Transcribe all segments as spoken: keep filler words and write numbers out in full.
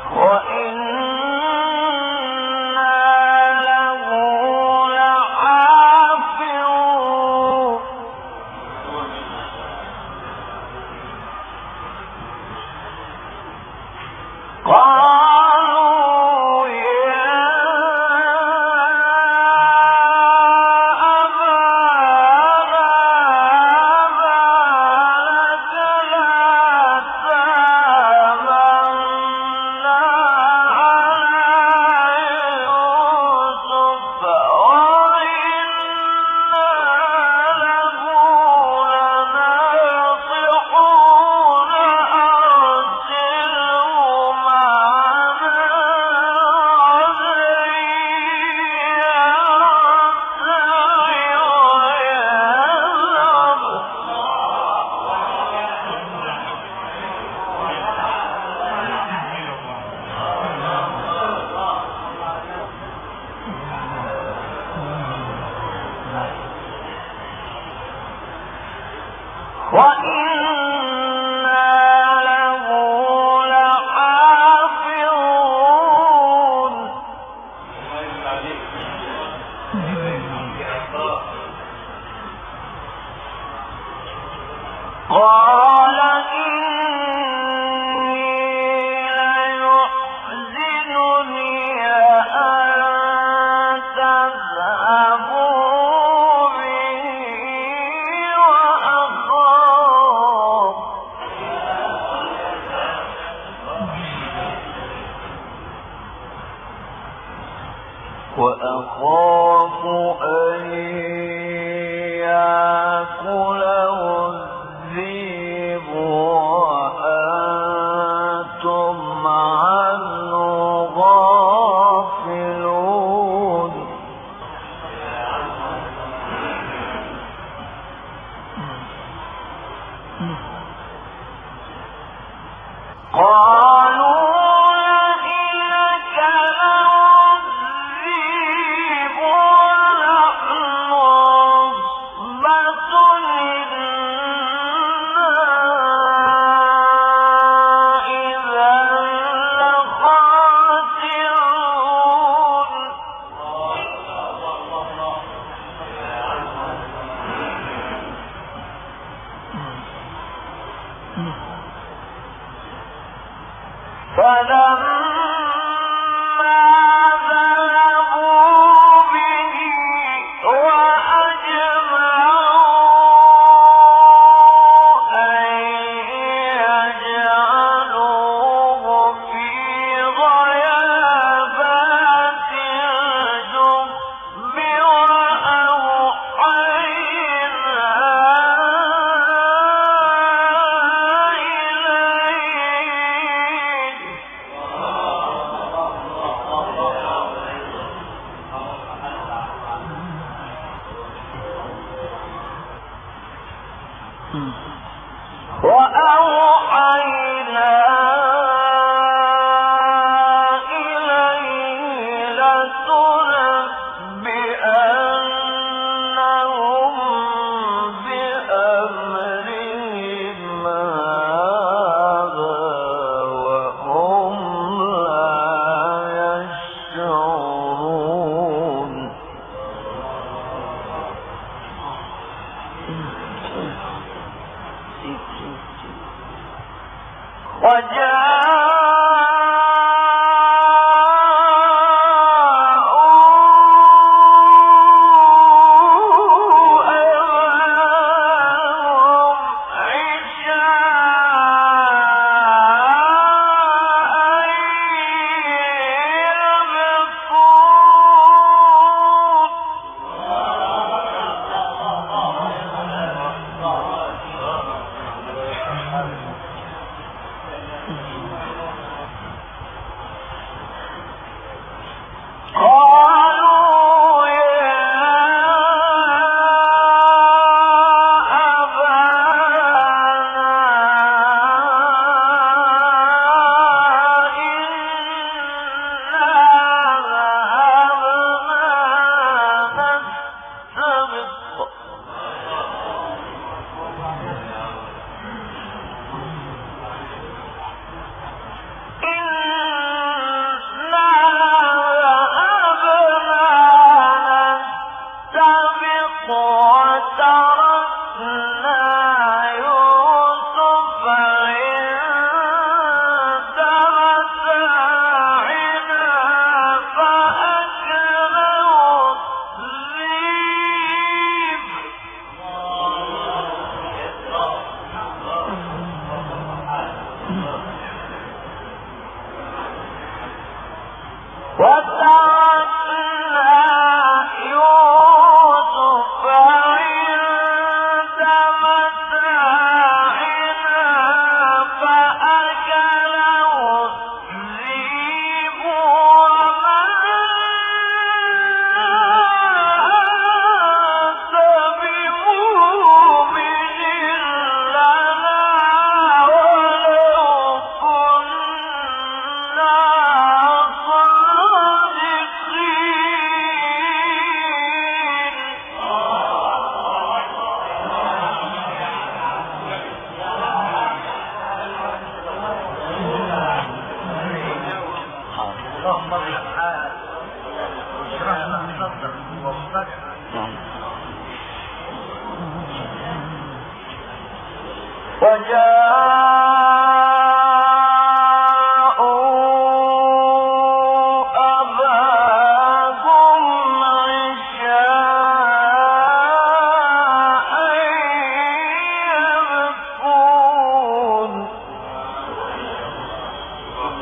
وأخاف أن يأكله الذئب وأنتم عنه غافلون.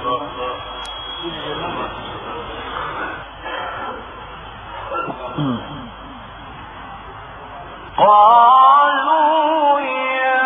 قالوا يا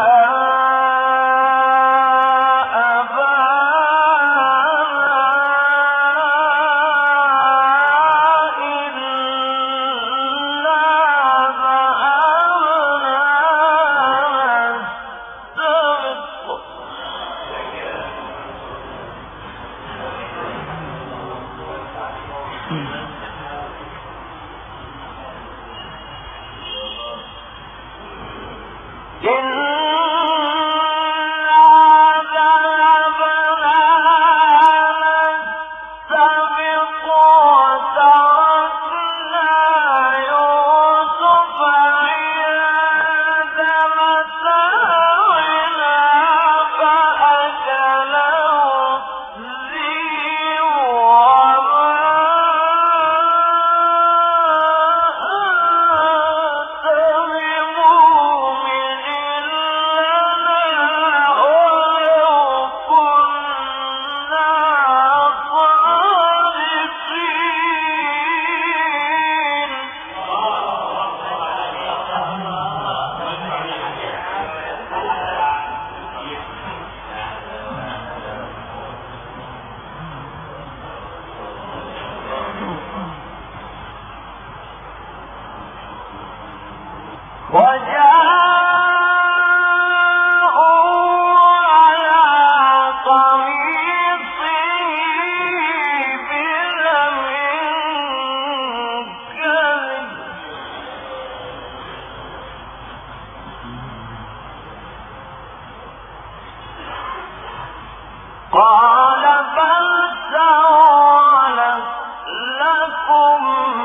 قال بل سولت لكم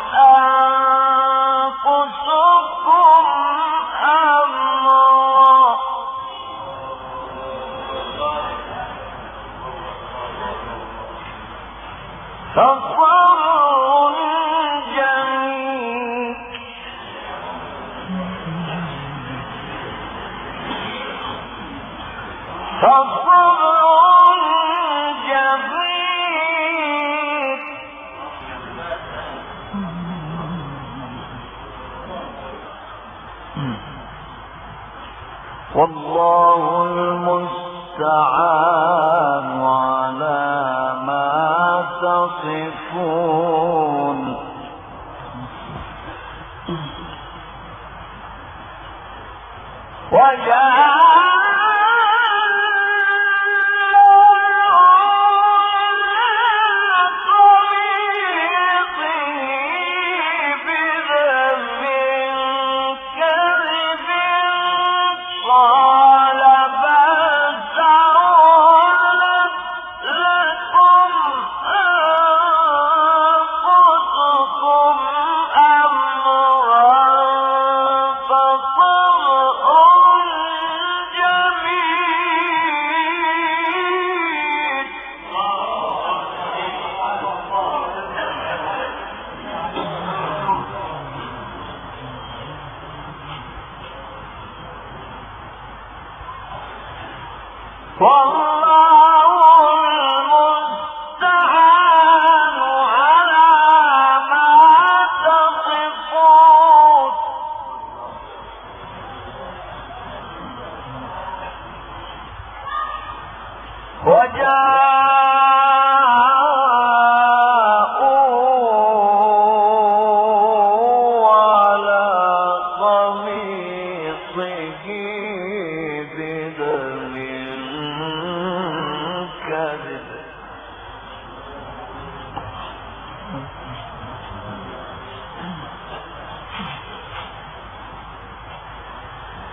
أنفسكم أمرا فصبر جميل فصبر والله المستعان على ما تصفون وجاء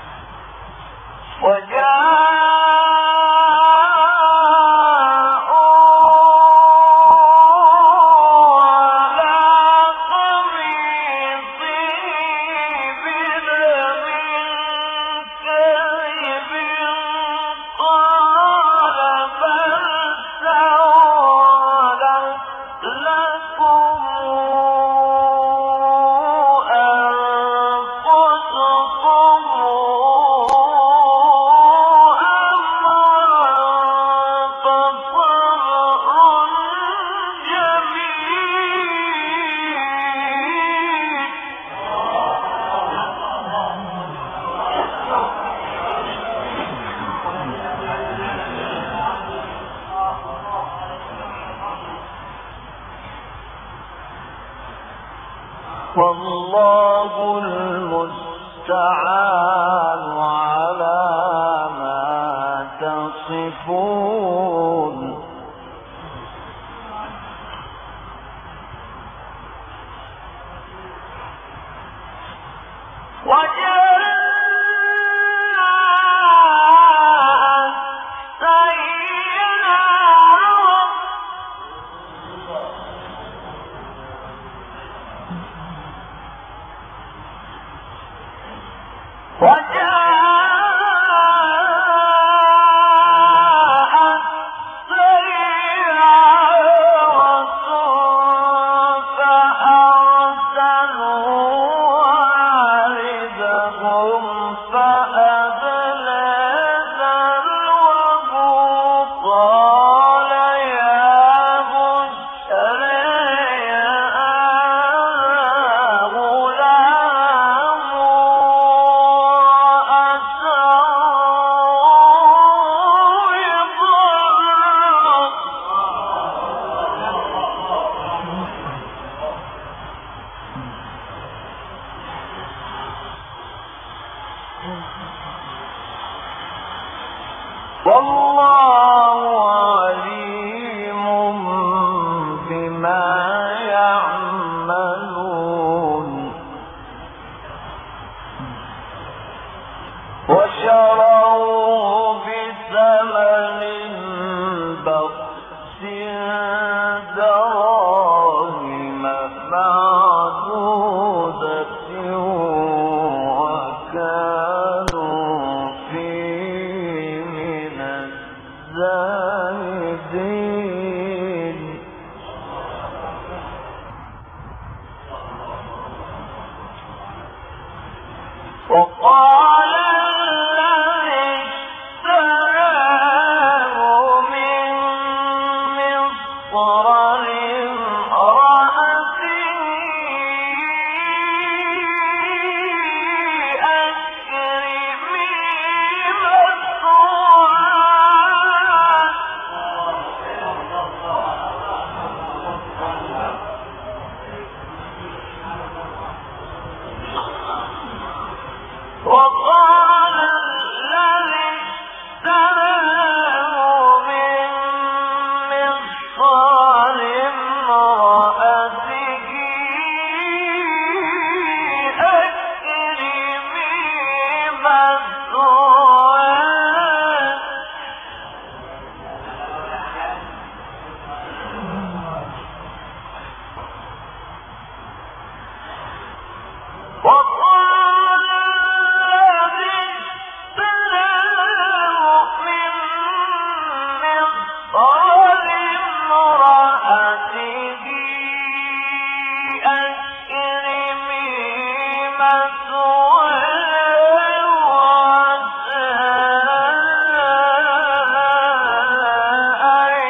وجاءوا والله المستعان على ما تصفون والله عليم بما يعملون وشروا بثمن بخس دراهم معدودة وكانوا فيه من الزاهدين وقال الذي اشتراه من مصر لامرأته أكرمي مثواه وقال الذي اشتراه من مصر لامرأته أكرمي مثواه وقال الذي اشتراه من مصر لامرأته أكرمي مثواه وعسى أن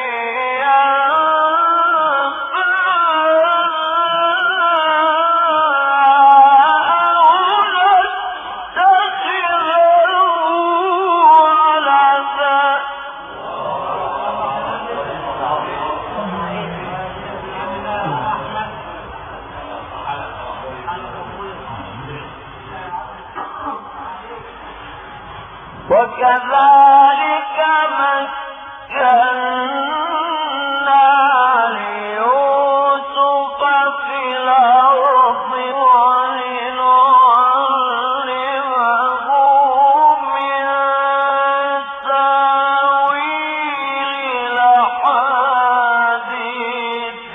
وكذلك مكنا ليوسف في الأرض ولنعلمه من تأويل الأحاديث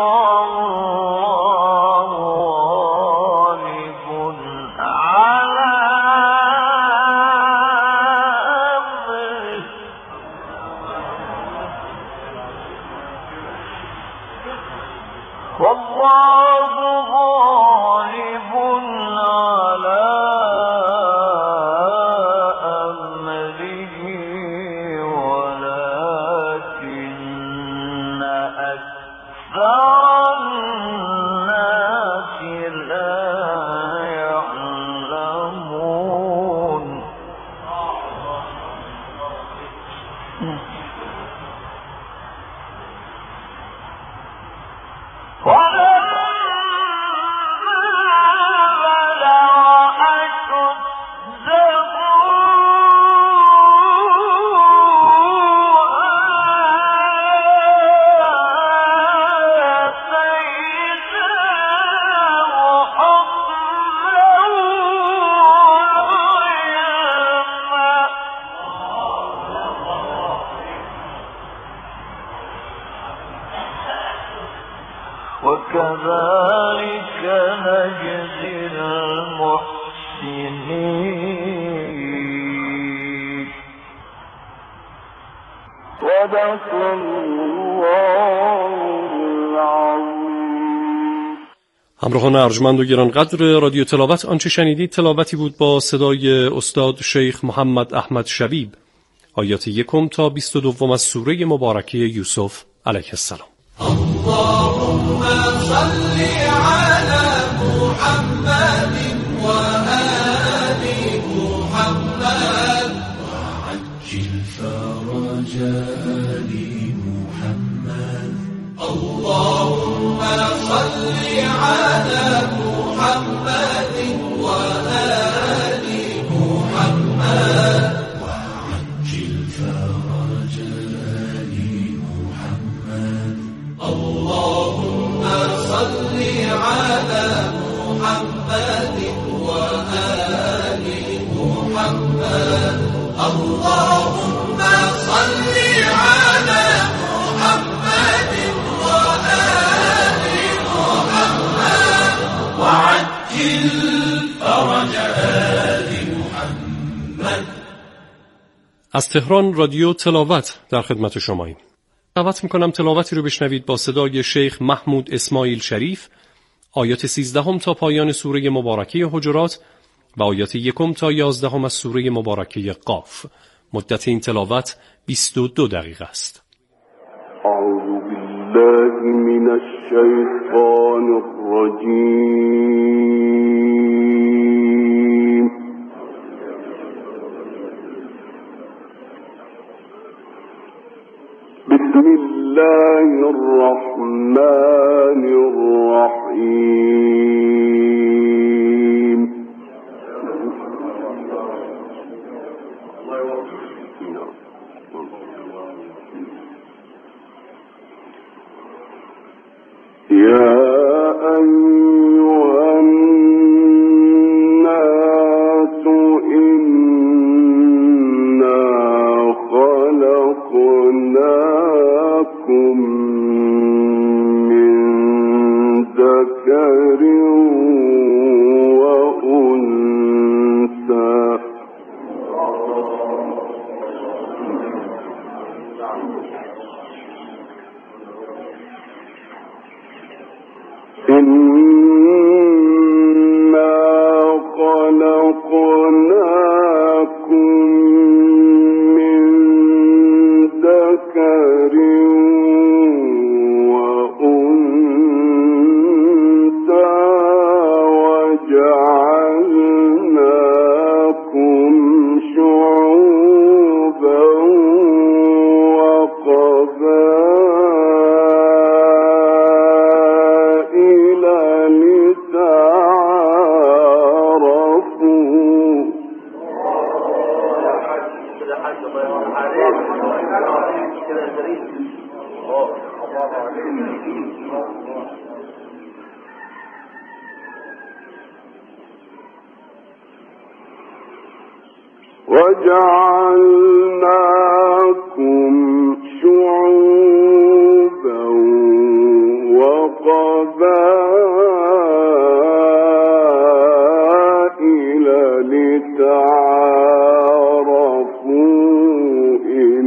والله غالب على والله غالب على أمره ولكن أكثر الناس لا يعلمون ولما وكذلك نجزي المحسنين. صدق الله العظيم. همراهان ارجمند و گرانقدر رادیو تلاوت، آنچه شنیدید تلاوتی بود با صدای استاد شیخ محمد احمد شبیب، آیات یکم تا بیست و دوم از سوره مبارکه یوسف علیه السلام. اللهم صل على محمد و آل محمد وعجل فرج آل محمد. اللهم صل على محمد و آل محمد وعجل فرج آل محمد. اللهم صل على محمد وآل محمد. اللهم صل على محمد وآل محمد وعجل فرج آل محمد. از تهران رادیو تلاوت در خدمت شماییم. دعوت میکنم تلاوتی رو بشنوید با صدای شیخ محمود اسماعیل شریف، آیات سیزدهم تا پایان سوره مبارکه حجرات و آیات یکم تا یازدهم از سوره مبارکه قاف. مدت این تلاوت بیست و دو دقیقه است. اعوذ بالله من الشیطان الرجیم. بسم الله الرحمن الرحيم. يا أيها الناس إنا خلقناكم من ذكر وأنثى إنا خلقناكم من ذكر وأنثى وجعلناكم شعوبا وقبائل لتعارفوا. وجعلناكم شعوبا وقبائل لتعارفوا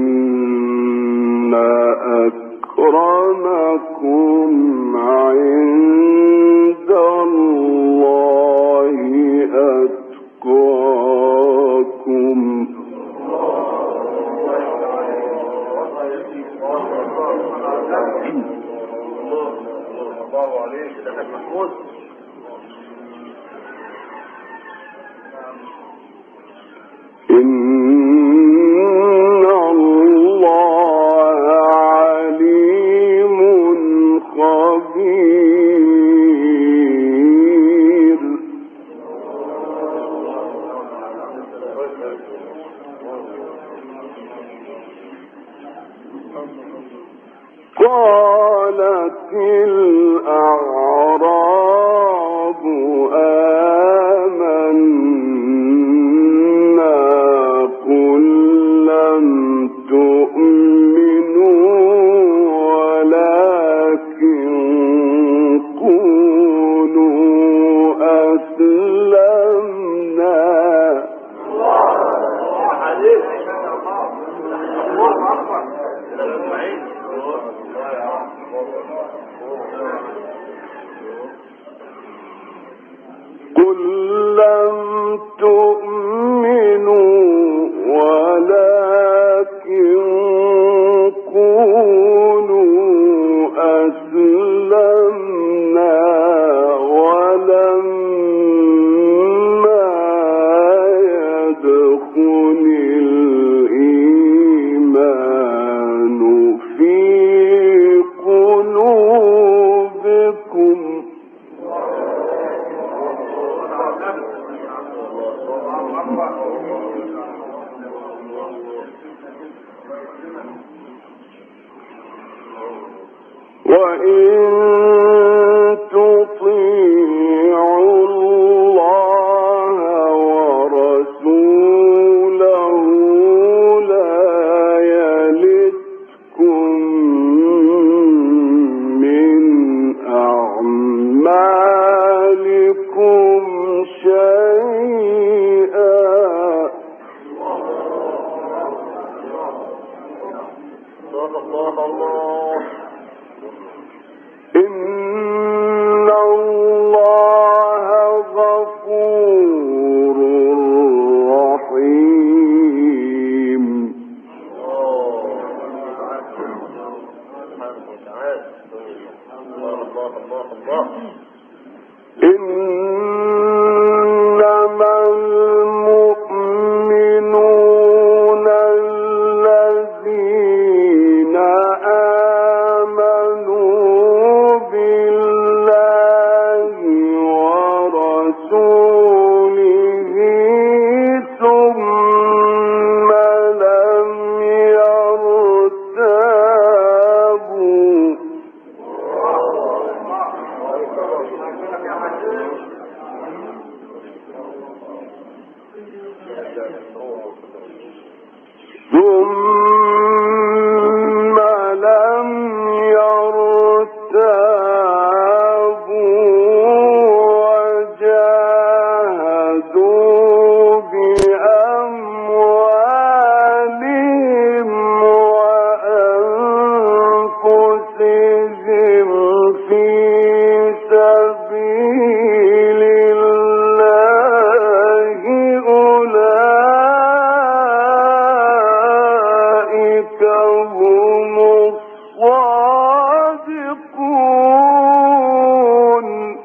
إن أكرمكم عند الله أتقاكم. إن الله عليم خبير. قالت الأعراب آمنا قل لم تؤمنوا ولكن في قلوبكم وإن تطيعوا الله ورسوله لا يلتكم من أعمالكم شيئا إن الله غفور رحيم. إنما المؤمنون الذين آمنوا بالله ورسوله ثم لم يرتابوا ثم لم يرتابوا وجاهدوا بأموالهم وأنفسهم في سبيل الله أولئك هم الصادقون.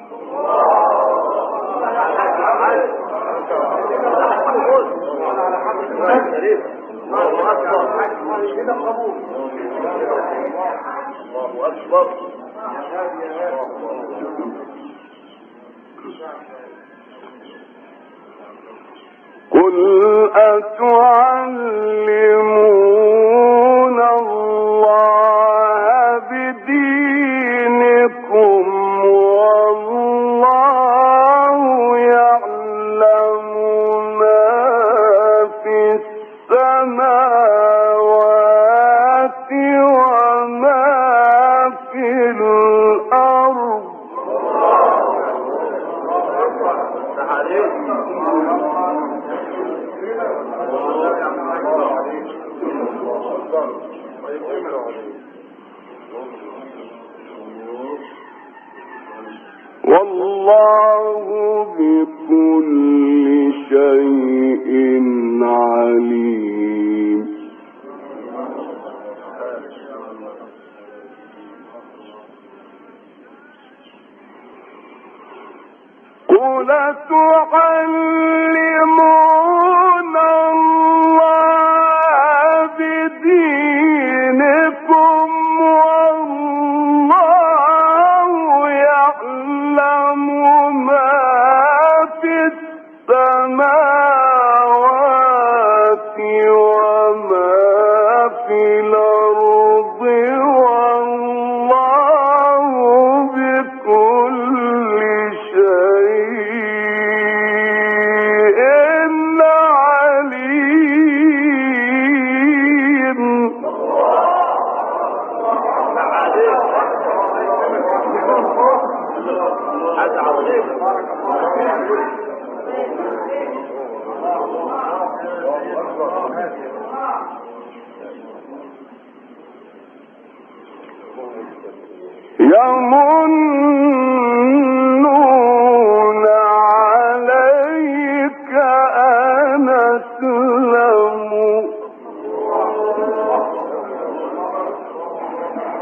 قل أتعلمون الله بدينكم والله يعلم ما في السماوات وما في الأرض. والله بكل شيء عليم. قل تعلمون الله بدينكم والله يعلم ما في السماوات وما في الأرض والله بكل شيء عليم. يمن